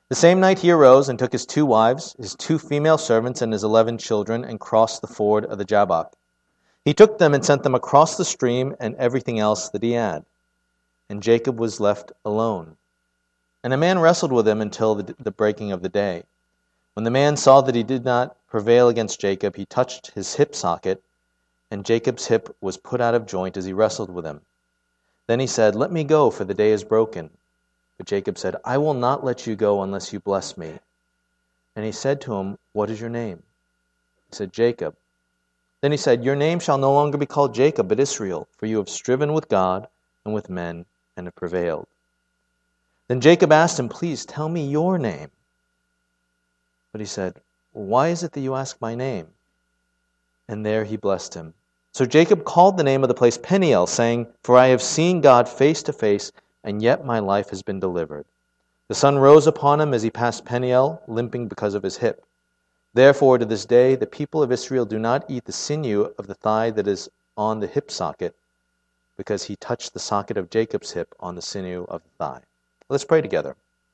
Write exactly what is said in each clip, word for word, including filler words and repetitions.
The same night he arose and took his two wives, his two female servants, and his eleven children, and crossed the ford of the Jabbok. He took them and sent them across the stream and everything else that he had. And Jacob was left alone. And a man wrestled with him until the, the breaking of the day. When the man saw that he did not prevail against Jacob, he touched his hip socket, and Jacob's hip was put out of joint as he wrestled with him. Then he said, "Let me go, for the day is broken." But Jacob said, "I will not let you go unless you bless me." And he said to him, "What is your name?" He said, "Jacob." Then he said, "Your name shall no longer be called Jacob, but Israel, for you have striven with God and with men and have prevailed." Then Jacob asked him, "Please tell me your name." But he said, "Why is it that you ask my name?" And there he blessed him. So Jacob called the name of the place Peniel, saying, "For I have seen God face to face, and yet my life has been delivered." The sun rose upon him as he passed Peniel, limping because of his hip. Therefore, to this day, the people of Israel do not eat the sinew of the thigh that is on the hip socket, because he touched the socket of Jacob's hip on the sinew of the thigh. Let's pray together.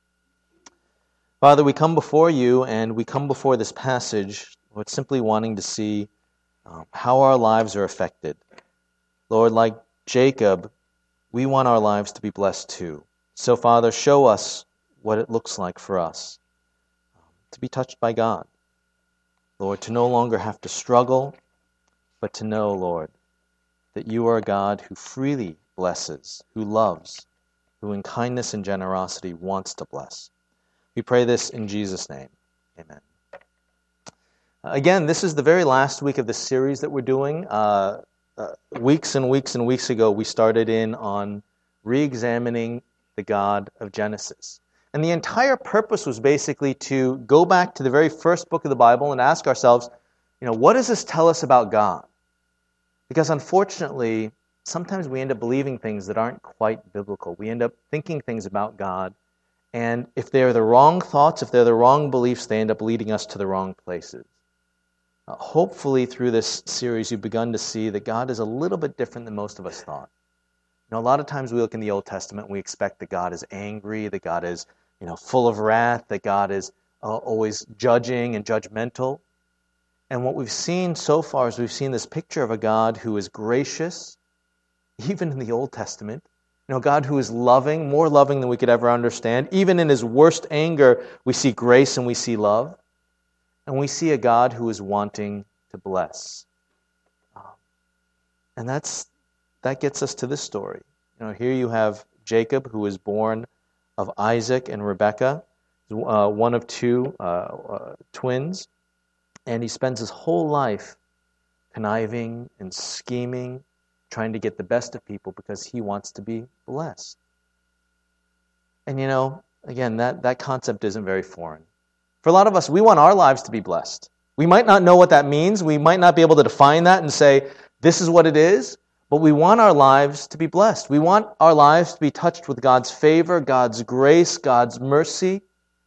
Father, we come before you, and we come before this passage, Lord, simply wanting to see um, how our lives are affected. Lord, like Jacob, we want our lives to be blessed too. So, Father, show us what it looks like for us um, to be touched by God. Lord, to no longer have to struggle, but to know, Lord, that you are a God who freely blesses, who loves, who in kindness and generosity wants to bless. We pray this in Jesus' name. Amen. Again, this is the very last week of the series that we're doing. Uh, uh, weeks and weeks and weeks ago, we started in on re-examining the God of Genesis. And the entire purpose was basically to go back to the very first book of the Bible and ask ourselves, you know, what does this tell us about God? Because unfortunately, sometimes we end up believing things that aren't quite biblical. We end up thinking things about God, and if they're the wrong thoughts, if they're the wrong beliefs, they end up leading us to the wrong places. Uh, hopefully, through this series, you've begun to see that God is a little bit different than most of us thought. You know, a lot of times we look in the Old Testament and we expect that God is angry, that God is, you know, full of wrath, that God is uh, always judging and judgmental. And what we've seen so far is we've seen this picture of a God who is gracious, even in the Old Testament. You know, God who is loving, more loving than we could ever understand. Even in his worst anger, we see grace and we see love. And we see a God who is wanting to bless. Um, and that's that gets us to this story. You know, here you have Jacob, who is born of Isaac and Rebekah, uh, one of two uh, uh, twins. And he spends his whole life conniving and scheming, trying to get the best of people because he wants to be blessed. And you know, again, that, that concept isn't very foreign. For a lot of us, we want our lives to be blessed. We might not know what that means. We might not be able to define that and say, this is what it is, but we want our lives to be blessed. We want our lives to be touched with God's favor, God's grace, God's mercy,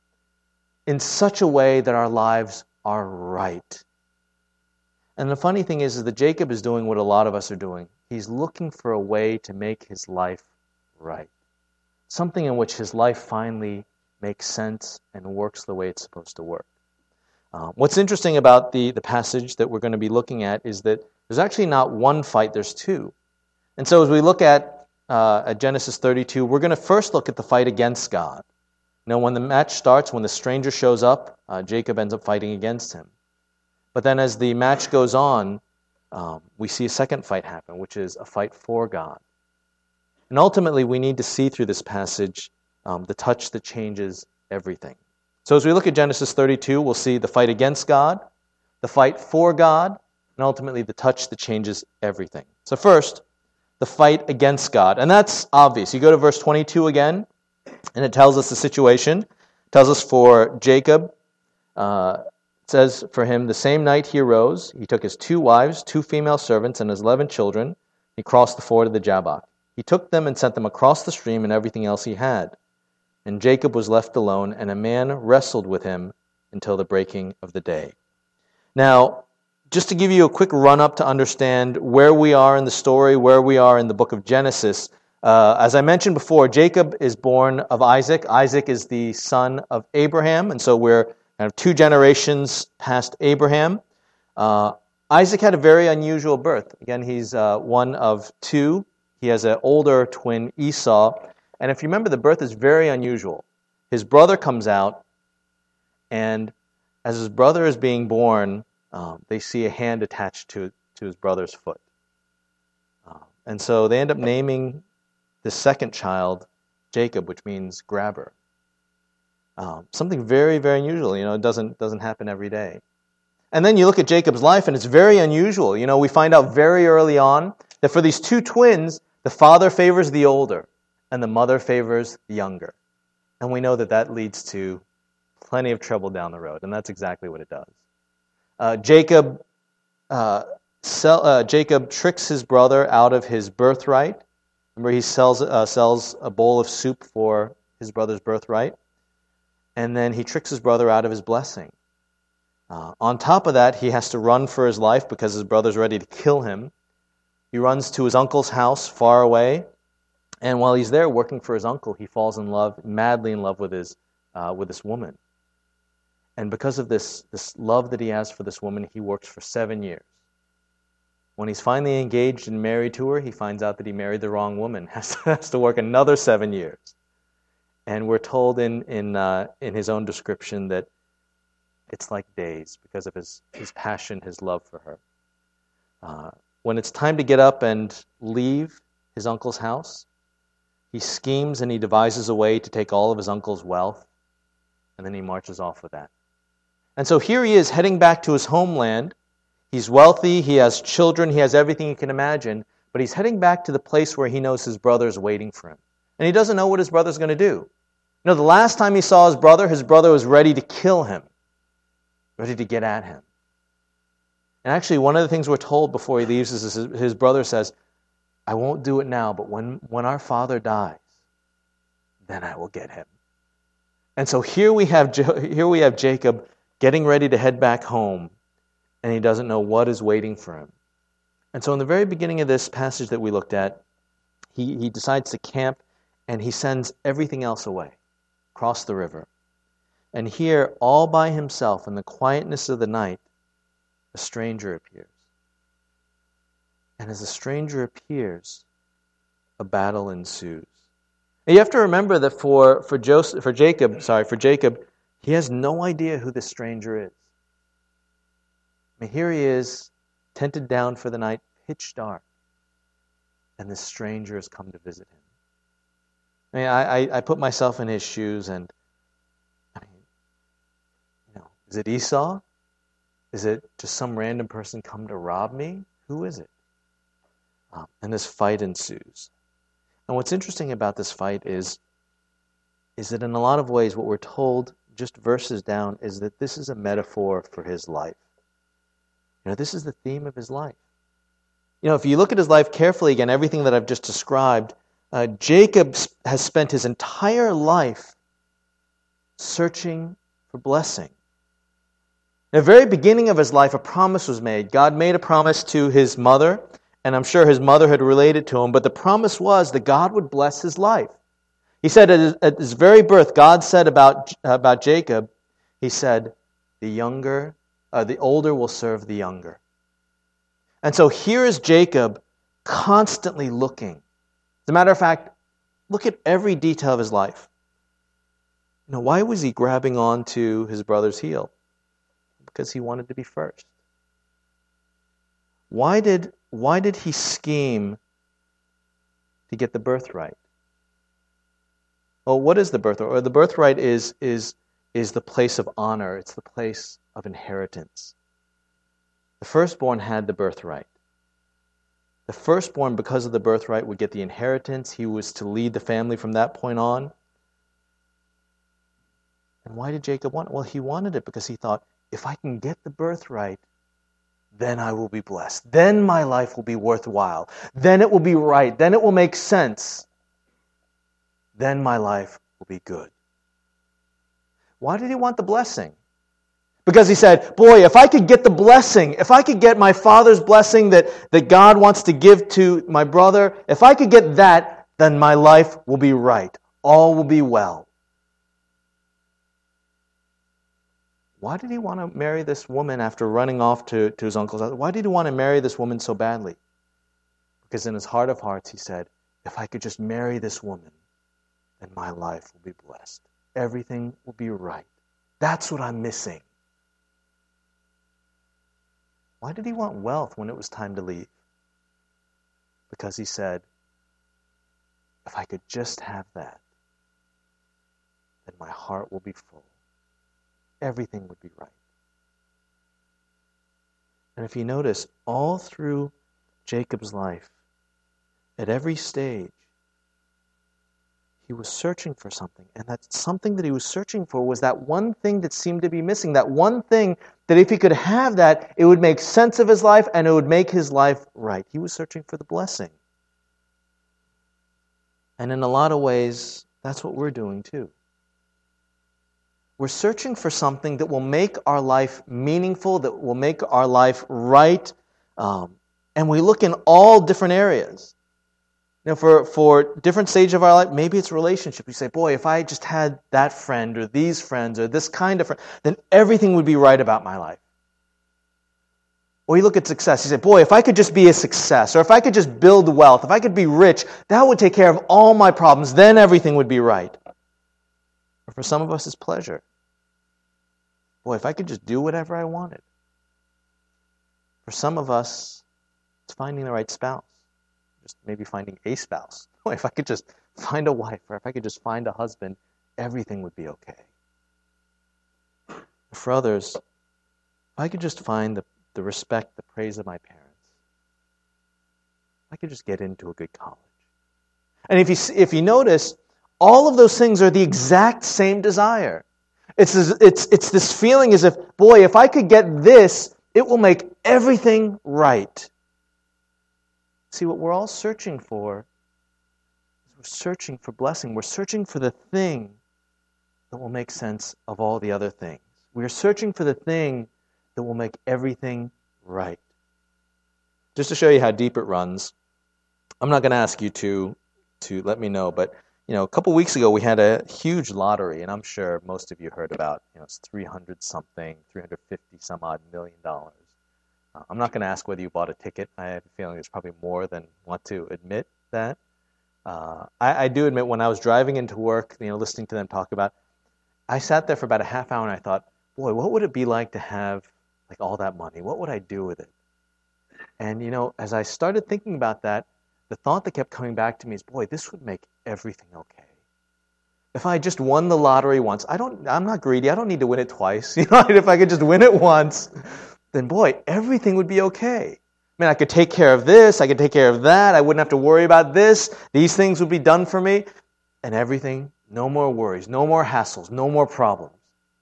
in such a way that our lives are right. And the funny thing is, is that Jacob is doing what a lot of us are doing. He's looking for a way to make his life right. Something in which his life finally makes sense and works the way it's supposed to work. Uh, what's interesting about the, the passage that we're going to be looking at is that there's actually not one fight, there's two. And so as we look at, uh, at Genesis thirty-two, we're going to first look at the fight against God. You know, when the match starts, when the stranger shows up, uh, Jacob ends up fighting against him. But then as the match goes on, um, we see a second fight happen, which is a fight for God. And ultimately, we need to see through this passage um, the touch that changes everything. So as we look at Genesis thirty-two, we'll see the fight against God, the fight for God, and ultimately the touch that changes everything. So first, the fight against God. And that's obvious. You go to verse twenty-two again, and it tells us the situation. It tells us for Jacob, uh, it says for him, the same night he arose, he took his two wives, two female servants, and his eleven children. He crossed the ford of the Jabbok. He took them and sent them across the stream and everything else he had. And Jacob was left alone, and a man wrestled with him until the breaking of the day. Now, just to give you a quick run-up to understand where we are in the story, where we are in the book of Genesis, Uh, as I mentioned before, Jacob is born of Isaac. Isaac is the son of Abraham, and so we're kind of two generations past Abraham. Uh, Isaac had a very unusual birth. Again, he's uh, one of two. He has an older twin, Esau. And if you remember, the birth is very unusual. His brother comes out, and as his brother is being born, um, they see a hand attached to, to his brother's foot. Uh, and so they end up naming the second child Jacob, which means grabber. Um, something very, very unusual. You know, it doesn't, doesn't happen every day. And then you look at Jacob's life, and it's very unusual. You know, we find out very early on that for these two twins, the father favors the older, and the mother favors the younger. And we know that that leads to plenty of trouble down the road, and that's exactly what it does. Uh, Jacob, uh, sell, uh, Jacob tricks his brother out of his birthright. Remember, he sells uh, sells a bowl of soup for his brother's birthright, and then he tricks his brother out of his blessing. Uh, on top of that, he has to run for his life because his brother's ready to kill him. He runs to his uncle's house far away, and while he's there working for his uncle, he falls in love, madly in love with his uh, with this woman. And because of this, this love that he has for this woman, he works for seven years. When he's finally engaged and married to her, he finds out that he married the wrong woman, has to, has to work another seven years. And we're told in in uh, in his own description that it's like days because of his, his passion, his love for her. Uh, when it's time to get up and leave his uncle's house, he schemes and he devises a way to take all of his uncle's wealth, and then he marches off with that. And so here he is heading back to his homeland. He's wealthy, he has children, he has everything you can imagine, but he's heading back to the place where he knows his brother's waiting for him. And he doesn't know what his brother's going to do. You know, the last time he saw his brother, his brother was ready to kill him, ready to get at him. And actually, one of the things we're told before he leaves is his, his brother says, I won't do it now, but when, when our father dies, then I will get him. And so here we have here we have Jacob getting ready to head back home, and he doesn't know what is waiting for him. And so in the very beginning of this passage that we looked at, he, he decides to camp, and he sends everything else away, across the river. And here, all by himself, in the quietness of the night, a stranger appears. And as the stranger appears, a battle ensues. And you have to remember that for, for Joseph, for Jacob, sorry, for Jacob, he has no idea who this stranger is. I mean, here he is, tented down for the night, pitch dark, and this stranger has come to visit him. I mean, I, I, I put myself in his shoes, and I mean, you know, is it Esau? Is it just some random person come to rob me? Who is it? Um, and this fight ensues. And what's interesting about this fight is, is that in a lot of ways what we're told just verses down is that this is a metaphor for his life. You know, this is the theme of his life. You know, if you look at his life carefully, again, everything that I've just described, uh, Jacob has spent his entire life searching for blessing. In the very beginning of his life, a promise was made. God made a promise to his mother, and I'm sure his mother had related to him, but the promise was that God would bless his life. He said at his, at his very birth, God said about, about Jacob, he said, the younger, uh, the older will serve the younger. And so here is Jacob constantly looking. As a matter of fact, look at every detail of his life. You know, why was he grabbing onto his brother's heel? Because he wanted to be first. Why did, why did he scheme to get the birthright? Well, what is the birthright? Or the birthright is, is, is the place of honor. It's the place of inheritance. The firstborn had the birthright. The firstborn, because of the birthright, would get the inheritance. He was to lead the family from that point on. And why did Jacob want it? Well, he wanted it because he thought, if I can get the birthright, then I will be blessed. Then my life will be worthwhile. Then it will be right. Then it will make sense. Then my life will be good. Why did he want the blessing? Because he said, boy, if I could get the blessing, if I could get my father's blessing that, that God wants to give to my brother, if I could get that, then my life will be right. All will be well. Why did he want to marry this woman after running off to, to his uncle's house? Why did he want to marry this woman so badly? Because in his heart of hearts, he said, if I could just marry this woman, then my life will be blessed. Everything will be right. That's what I'm missing. Why did he want wealth when it was time to leave? Because he said, if I could just have that, then my heart will be full. Everything would be right. And if you notice, all through Jacob's life, at every stage, he was searching for something. And that something that he was searching for was that one thing that seemed to be missing. That one thing that if he could have that, it would make sense of his life and it would make his life right. He was searching for the blessing. And in a lot of ways, that's what we're doing too. We're searching for something that will make our life meaningful, that will make our life right. Um, and we look in all different areas. You know, for, for different stages of our life, maybe it's relationship. You say, boy, if I just had that friend or these friends or this kind of friend, then everything would be right about my life. Or you look at success. You say, boy, if I could just be a success, or if I could just build wealth, if I could be rich, that would take care of all my problems. Then everything would be right. Or for some of us, it's pleasure. Boy, if I could just do whatever I wanted. For some of us, it's finding the right spouse. Just maybe finding a spouse. Boy, if I could just find a wife, or if I could just find a husband, everything would be okay. For others, if I could just find the, the respect, the praise of my parents, if I could just get into a good college. And if you if you notice, all of those things are the exact same desire. It's, it's, it's this feeling as if, boy, if I could get this, it will make everything right. See, what we're all searching for is we're searching for blessing. We're searching for the thing that will make sense of all the other things. We're searching for the thing that will make everything right. Just to show you how deep it runs, I'm not going to ask you to, to let me know, but you know, a couple weeks ago we had a huge lottery, and I'm sure most of you heard about. You know, it's three hundred something, three hundred fifty some odd million dollars. Uh, I'm not going to ask whether you bought a ticket. I have a feeling there's probably more than want to admit that. Uh, I, I do admit when I was driving into work, you know, listening to them talk about, I sat there for about a half hour and I thought, boy, what would it be like to have like all that money? What would I do with it? And you know, as I started thinking about that, the thought that kept coming back to me is, boy, this would make everything okay. If I just won the lottery once, I don't, I'm not greedy. I don't need to win it twice. You know, if I could just win it once, then boy, everything would be okay. I mean, I could take care of this. I could take care of that. I wouldn't have to worry about this. These things would be done for me. And everything, no more worries, no more hassles, no more problems.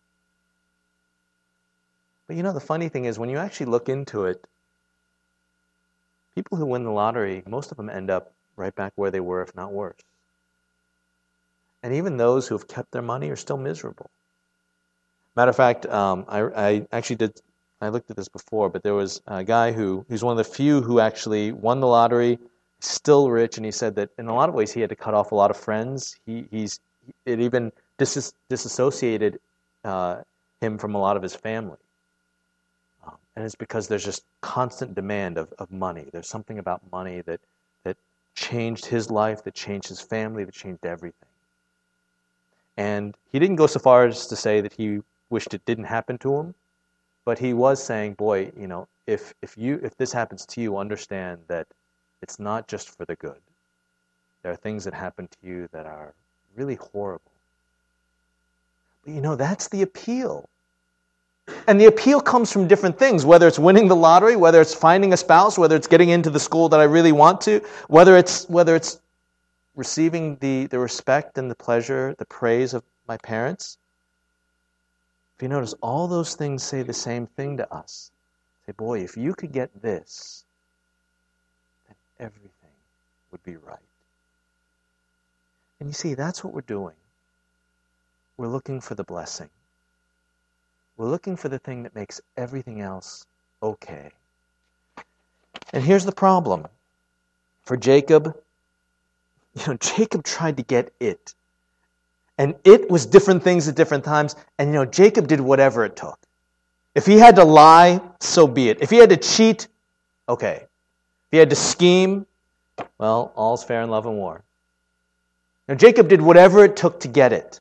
But you know, the funny thing is, when you actually look into it, people who win the lottery, most of them end up right back where they were, if not worse. And even those who have kept their money are still miserable. Matter of fact, um, I, I actually did, I looked at this before, but there was a guy who, who's one of the few who actually won the lottery, still rich, and he said that in a lot of ways he had to cut off a lot of friends. He, he's, it even dis- disassociated uh, him from a lot of his family. Um, and it's because there's just constant demand of, of money. There's something about money that, that changed his life, that changed his family, that changed everything. And he didn't go so far as to say that he wished it didn't happen to him, but he was saying, boy, you know, if if you if this happens to you, understand that it's not just for the good. There are things that happen to you that are really horrible. But you know, that's the appeal. And the appeal comes from different things, whether it's winning the lottery, whether it's finding a spouse, whether it's getting into the school that I really want to, whether it's whether it's receiving the, the respect and the pleasure, the praise of my parents. If you notice, all those things say the same thing to us. Say, boy, if you could get this, then everything would be right. And you see, that's what we're doing. We're looking for the blessing. We're looking for the thing that makes everything else okay. And here's the problem. For Jacob, you know, Jacob tried to get it. And it was different things at different times. And, you know, Jacob did whatever it took. If he had to lie, so be it. If he had to cheat, okay. If he had to scheme, well, all's fair in love and war. Now, Jacob did whatever it took to get it.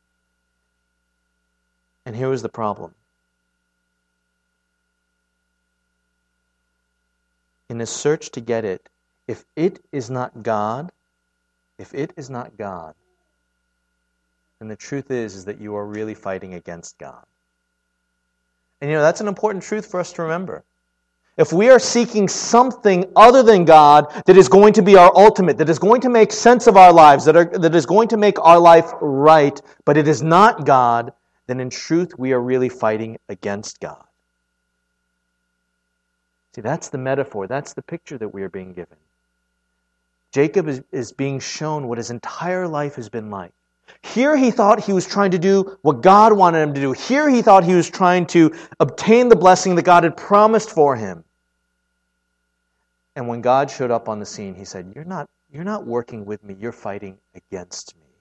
And here was the problem. In his search to get it, if it is not God, if it is not God, then the truth is, is that you are really fighting against God. And you know, that's an important truth for us to remember. If we are seeking something other than God that is going to be our ultimate, that is going to make sense of our lives, that, are, that is going to make our life right, but it is not God, then in truth we are really fighting against God. See, that's the metaphor, that's the picture that we are being given. Jacob is, is being shown what his entire life has been like. Here he thought he was trying to do what God wanted him to do. Here he thought he was trying to obtain the blessing that God had promised for him. And when God showed up on the scene, he said, You're not, you're not working with me, you're fighting against me.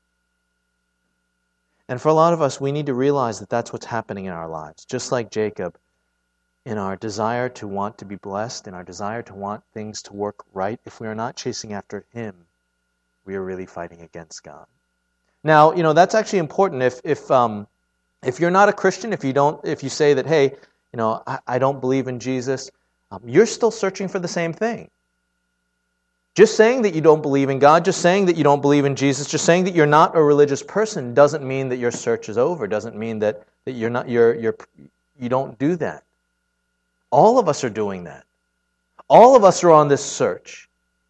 And for a lot of us, we need to realize that that's what's happening in our lives. Just like Jacob, in our desire to want to be blessed, in our desire to want things to work right, if we are not chasing after Him, we are really fighting against God. Now, you know, that's actually important. If if um, if you're not a Christian, if you don't, if you say that, hey, you know, I, I don't believe in Jesus, um, you're still searching for the same thing. Just saying that you don't believe in God, just saying that you don't believe in Jesus, just saying that you're not a religious person doesn't mean that your search is over. Doesn't mean that that you're not you're you're you don't do that. All of us are doing that. All of us are on this search.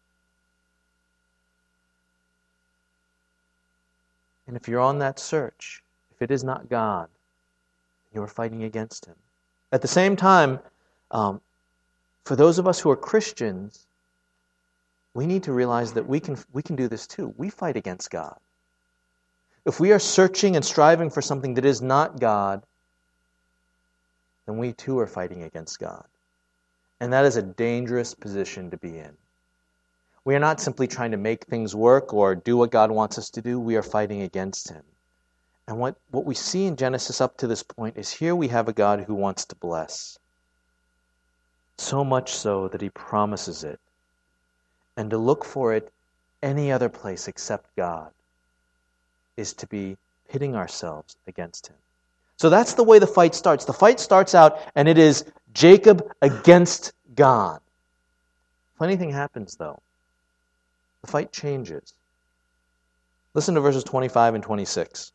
And if you're on that search, if it is not God, you are fighting against Him. At the same time, um, for those of us who are Christians, we need to realize that we can we can do this too. We fight against God. If we are searching and striving for something that is not God, then we too are fighting against God. And that is a dangerous position to be in. We are not simply trying to make things work or do what God wants us to do. We are fighting against Him. And what, what we see in Genesis up to this point is here we have a God who wants to bless. So much so that He promises it. And to look for it any other place except God is to be pitting ourselves against Him. So that's the way the fight starts. The fight starts out and it is Jacob against God. Funny thing happens though. The fight changes. Listen to verses twenty-five and twenty-six.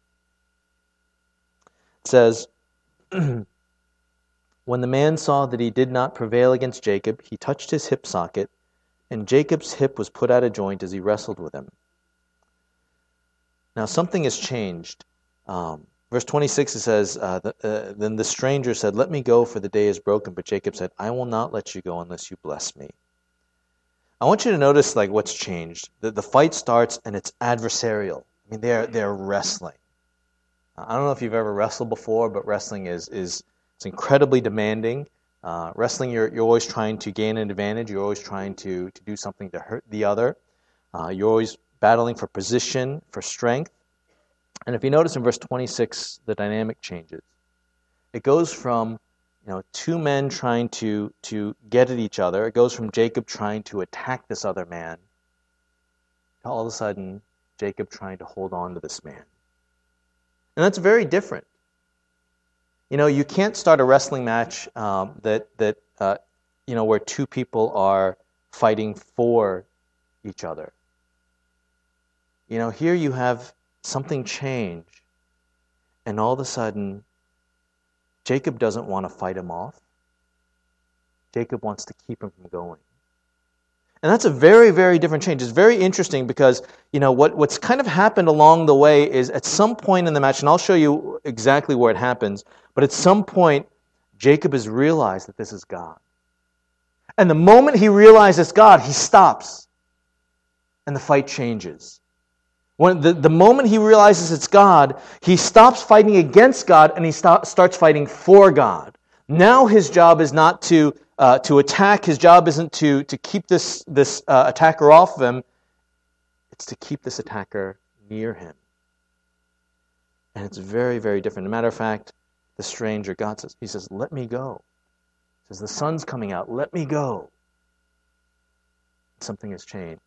It says, When the man saw that he did not prevail against Jacob, he touched his hip socket, and Jacob's hip was put out of joint as he wrestled with him. Now something has changed. Um, verse twenty-six, it says, uh, the, uh, Then the stranger said, Let me go, for the day is broken. But Jacob said, I will not let you go unless you bless me. I want you to notice like what's changed. The, the fight starts and it's adversarial. I mean, they're they're wrestling. I don't know if you've ever wrestled before, but wrestling is is it's incredibly demanding. Uh, wrestling, you're you're always trying to gain an advantage. You're always trying to to do something to hurt the other. Uh, you're always battling for position, for strength. And if you notice in verse twenty-six, the dynamic changes. It goes from You know, two men trying to, to get at each other. It goes from Jacob trying to attack this other man to all of a sudden Jacob trying to hold on to this man. And that's very different. You know, you can't start a wrestling match um, that that uh, you know where two people are fighting for each other. You know, here you have something change, and all of a sudden Jacob doesn't want to fight him off. Jacob wants to keep him from going. And that's a very, very different change. It's very interesting because, you know, what, what's kind of happened along the way is at some point in the match, and I'll show you exactly where it happens, but at some point, Jacob has realized that this is God. And the moment he realizes God, he stops. And the fight changes. When the, the moment he realizes it's God, he stops fighting against God and he stop, starts fighting for God. Now his job is not to uh, to attack. His job isn't to to keep this this uh, attacker off of him. It's to keep this attacker near him. And it's very, very different. As a matter of fact, the stranger, God says, he says, let me go. He says, the sun's coming out, let me go. Something has changed.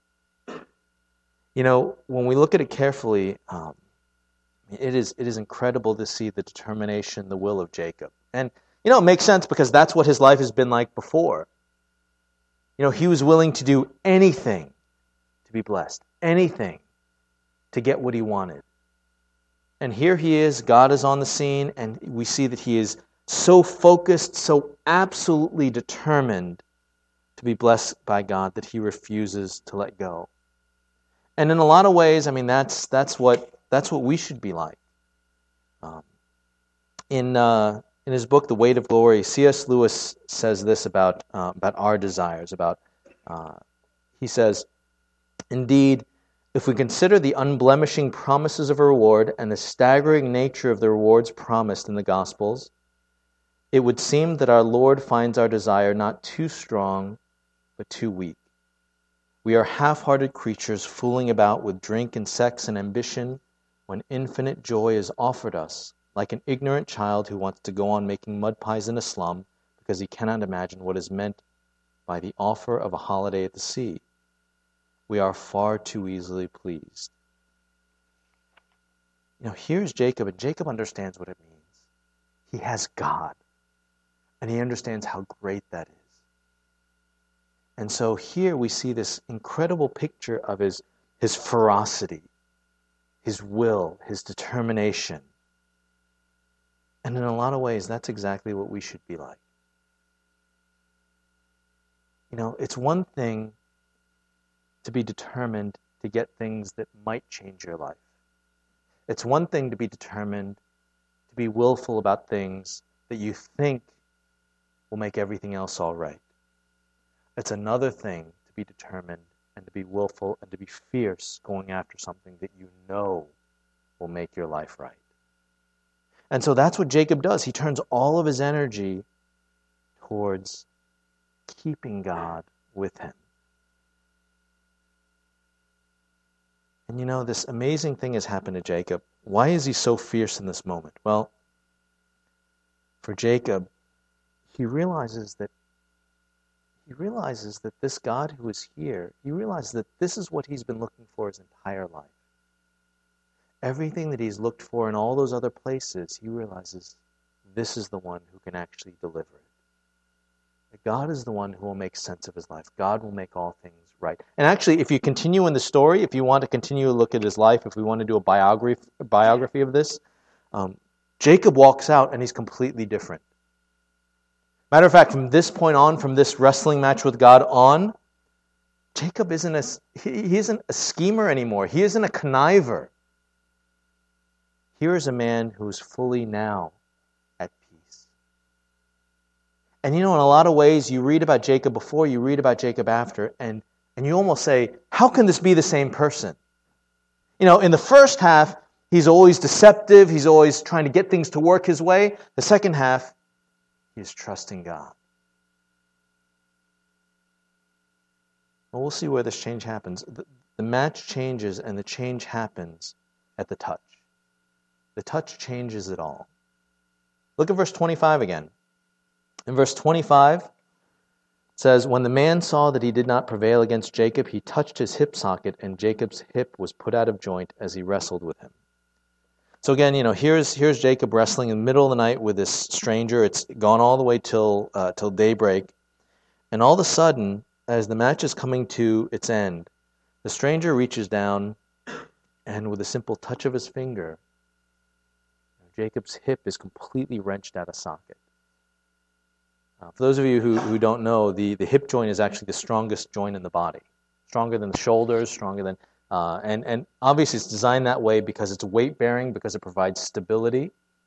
You know, when we look at it carefully, um, it is it is incredible to see the determination, the will of Jacob. And, you know, it makes sense because that's what his life has been like before. You know, he was willing to do anything to be blessed, anything to get what he wanted. And here he is, God is on the scene, and we see that he is so focused, so absolutely determined to be blessed by God that he refuses to let go. And in a lot of ways, I mean, that's that's what that's what we should be like. Um, in uh, in his book, The Weight of Glory, C S Lewis says this about uh, about our desires. About uh, he says, indeed, if we consider the unblemishing promises of a reward and the staggering nature of the rewards promised in the Gospels, it would seem that our Lord finds our desire not too strong, but too weak. We are half-hearted creatures fooling about with drink and sex and ambition when infinite joy is offered us, like an ignorant child who wants to go on making mud pies in a slum because he cannot imagine what is meant by the offer of a holiday at the sea. We are far too easily pleased. You know, here's Jacob, and Jacob understands what it means. He has God, and he understands how great that is. And so here we see this incredible picture of his, his ferocity, his will, his determination. And in a lot of ways, that's exactly what we should be like. You know, it's one thing to be determined to get things that might change your life. It's one thing to be determined to be willful about things that you think will make everything else all right. It's another thing to be determined and to be willful and to be fierce going after something that you know will make your life right. And so that's what Jacob does. He turns all of his energy towards keeping God with him. And you know, this amazing thing has happened to Jacob. Why is he so fierce in this moment? Well, for Jacob, he realizes that He realizes that this God who is here, he realizes that this is what he's been looking for his entire life. Everything that he's looked for in all those other places, he realizes this is the one who can actually deliver it. That God is the one who will make sense of his life. God will make all things right. And actually, if you continue in the story, if you want to continue to look at his life, if we want to do a biography, biography of this, um, Jacob walks out and he's completely different. Matter of fact, from this point on, from this wrestling match with God on, Jacob isn't a, he, he isn't a schemer anymore. He isn't a conniver. Here is a man who is fully now at peace. And you know, in a lot of ways, you read about Jacob before, you read about Jacob after, and, and you almost say, how can this be the same person? You know, in the first half, he's always deceptive. He's always trying to get things to work his way. The second half, he is trusting God. Well, we'll see where this change happens. The, the match changes and the change happens at the touch. The touch changes it all. Look at verse twenty-five again. In verse twenty-five, it says, when the man saw that he did not prevail against Jacob, he touched his hip socket, and Jacob's hip was put out of joint as he wrestled with him. So again, you know, here's here's Jacob wrestling in the middle of the night with this stranger. It's gone all the way till uh, till daybreak, and all of a sudden, as the match is coming to its end, the stranger reaches down, and with a simple touch of his finger, Jacob's hip is completely wrenched out of socket. Uh, for those of you who, who don't know, the, the hip joint is actually the strongest joint in the body, stronger than the shoulders, stronger than Uh, and, and obviously it's designed that way because it's weight-bearing, because it provides stability.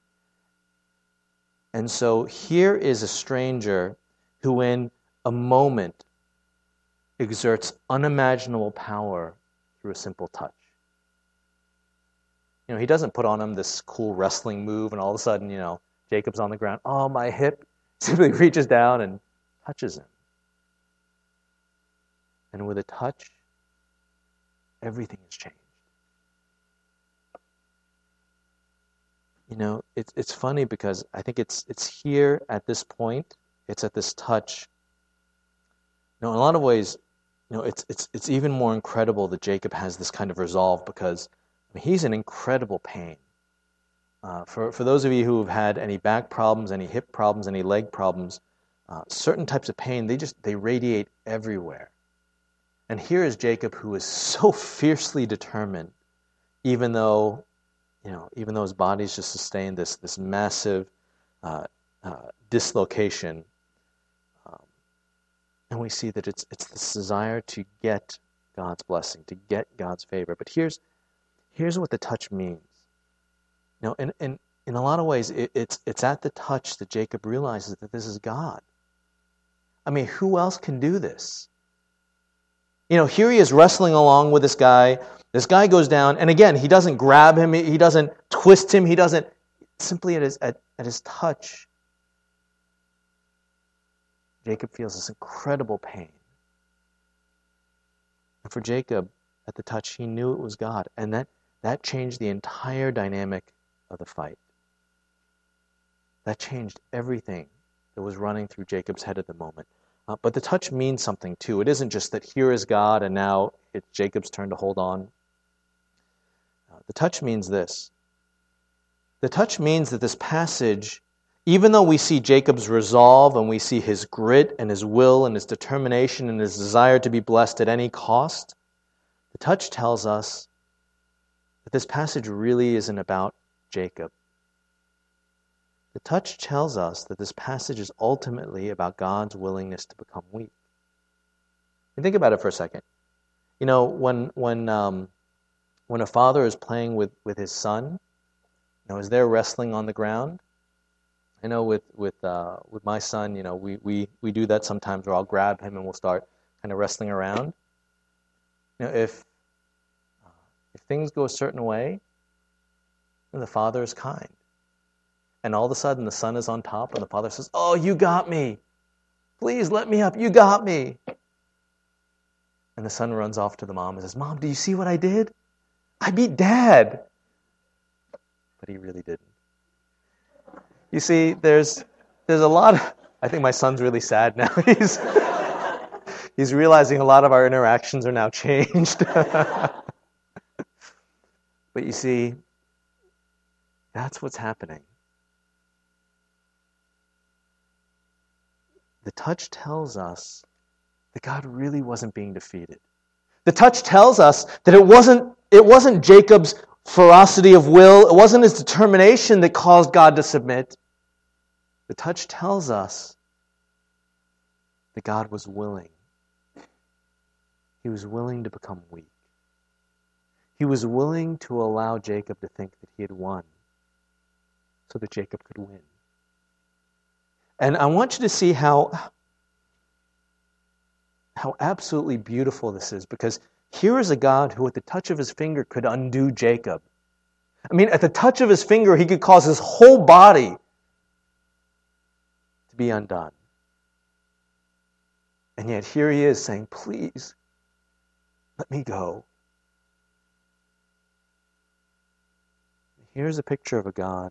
And so here is a stranger who in a moment exerts unimaginable power through a simple touch. You know, he doesn't put on him this cool wrestling move and all of a sudden, you know, Jacob's on the ground, oh, my hip, simply reaches down and touches him. And with a touch, everything has changed. You know, it's it's funny because I think it's it's here at this point, it's at this touch. You know, in a lot of ways, you know, it's it's it's even more incredible that Jacob has this kind of resolve because I mean, he's in incredible pain. Uh, for for those of you who have had any back problems, any hip problems, any leg problems, uh, certain types of pain they just they radiate everywhere. And here is Jacob, who is so fiercely determined, even though. You know, even though his body's just sustained this this massive uh, uh, dislocation, um, and we see that it's it's this desire to get God's blessing, to get God's favor. But here's here's what the touch means. You know, in in, in a lot of ways, it, it's it's at the touch that Jacob realizes that this is God. I mean, who else can do this? You know, here he is wrestling along with this guy. This guy goes down, and again, he doesn't grab him, he doesn't twist him, he doesn't, simply at his, at, at his touch, Jacob feels this incredible pain. And for Jacob, at the touch, he knew it was God, and that, that changed the entire dynamic of the fight. That changed everything that was running through Jacob's head at the moment. Uh, but the touch means something too. It isn't just that here is God and now it's Jacob's turn to hold on. Uh, the touch means this. The touch means that this passage, even though we see Jacob's resolve and we see his grit and his will and his determination and his desire to be blessed at any cost, the touch tells us that this passage really isn't about Jacob. The touch tells us that this passage is ultimately about God's willingness to become weak. And think about it for a second. You know, when when um, when a father is playing with, with his son, you know, as they're wrestling on the ground, I know with with uh, with my son, you know, we, we, we do that sometimes where I'll grab him and we'll start kind of wrestling around. You know, if uh, if things go a certain way, the father is kind. And all of a sudden, the son is on top, and the father says, "Oh, you got me. Please let me up. You got me." And the son runs off to the mom and says, "Mom, do you see what I did? I beat Dad." But he really didn't. You see, there's there's a lot of... I think my son's really sad now. He's, he's realizing a lot of our interactions are now changed. But you see, that's what's happening. The touch tells us that God really wasn't being defeated. The touch tells us that it wasn't, it wasn't Jacob's ferocity of will, it wasn't his determination that caused God to submit. The touch tells us that God was willing. He was willing to become weak. He was willing to allow Jacob to think that he had won so that Jacob could win. And I want you to see how, how absolutely beautiful this is, because here is a God who at the touch of his finger could undo Jacob. I mean, at the touch of his finger, he could cause his whole body to be undone. And yet here he is saying, "Please, let me go." Here's a picture of a God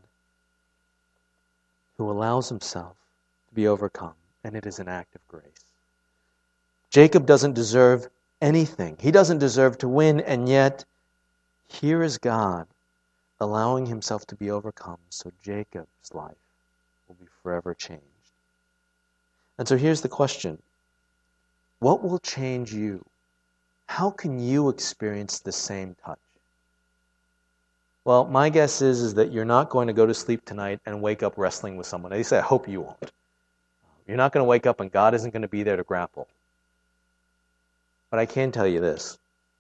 who allows himself be overcome, and it is an act of grace. Jacob doesn't deserve anything. He doesn't deserve to win, and yet here is God allowing himself to be overcome so Jacob's life will be forever changed. And so here's the question. What will change you? How can you experience the same touch? Well, my guess is, is that you're not going to go to sleep tonight and wake up wrestling with someone. At least I hope you won't. You're not going to wake up and God isn't going to be there to grapple. But I can tell you this.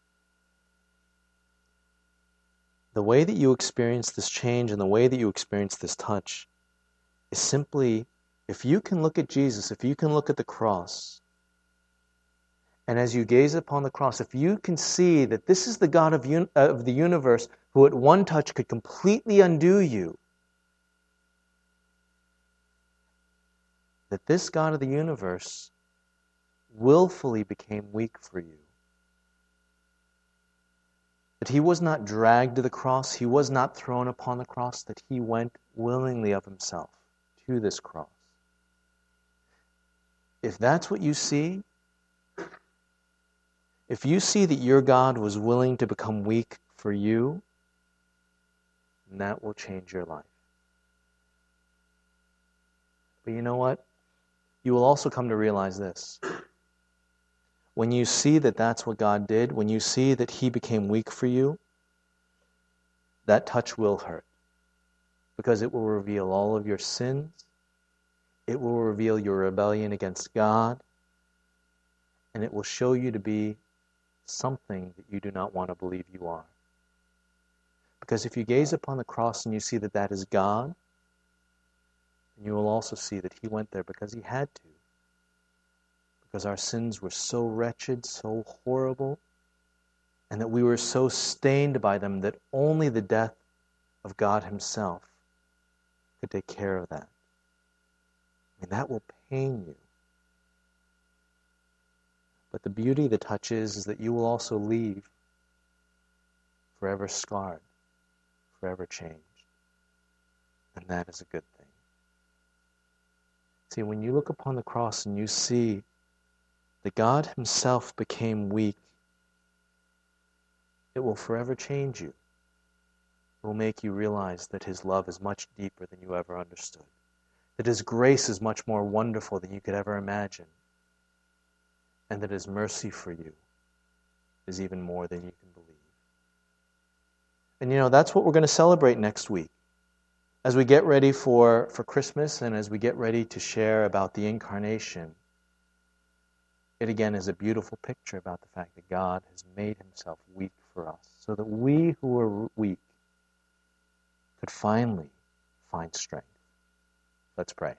The way that you experience this change and the way that you experience this touch is simply, if you can look at Jesus, if you can look at the cross, and as you gaze upon the cross, if you can see that this is the God of, un- of the universe who at one touch could completely undo you, that this God of the universe willfully became weak for you. That he was not dragged to the cross, he was not thrown upon the cross, that he went willingly of himself to this cross. If that's what you see, if you see that your God was willing to become weak for you, then that will change your life. But you know what? You will also come to realize this. When you see that that's what God did, when you see that he became weak for you, that touch will hurt. Because it will reveal all of your sins. It will reveal your rebellion against God. And it will show you to be something that you do not want to believe you are. Because if you gaze upon the cross and you see that that is God, then you will also see that he went there because he had to. Because our sins were so wretched, so horrible, and that we were so stained by them that only the death of God himself could take care of that. I mean, that will pain you. But the beauty of the touch is, is that you will also leave forever scarred, forever changed. And that is a good thing. See, when you look upon the cross and you see that God himself became weak, it will forever change you. It will make you realize that his love is much deeper than you ever understood. That his grace is much more wonderful than you could ever imagine. And that his mercy for you is even more than you can believe. And you know, that's what we're going to celebrate next week. As we get ready for, for Christmas and as we get ready to share about the incarnation, it again is a beautiful picture about the fact that God has made himself weak for us, so that we who are weak could finally find strength. Let's pray.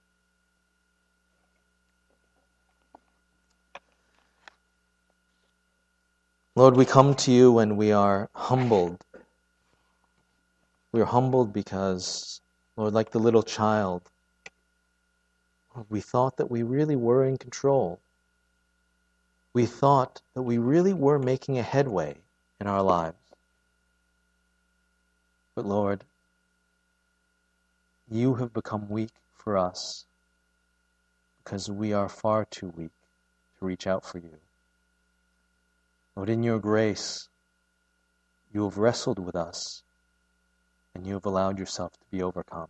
Lord, we come to you and we are humbled. We are humbled because, Lord, like the little child, we thought that we really were in control. We thought that we really were making a headway in our lives. But Lord, you have become weak for us because we are far too weak to reach out for you. Lord, in your grace, you have wrestled with us and you have allowed yourself to be overcome.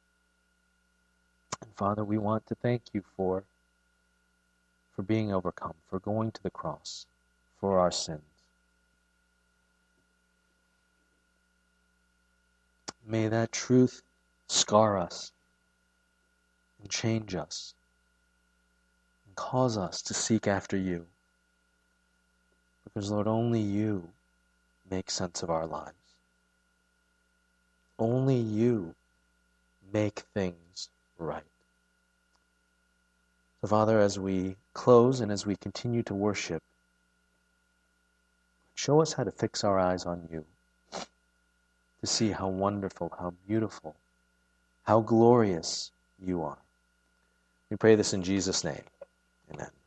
And Father, we want to thank you for for being overcome, for going to the cross, for our sins. May that truth scar us and change us and cause us to seek after you. Because, Lord, only you make sense of our lives. Only you make things right. So, Father, as we close and as we continue to worship, show us how to fix our eyes on you, to see how wonderful, how beautiful, how glorious you are. We pray this in Jesus' name. Amen.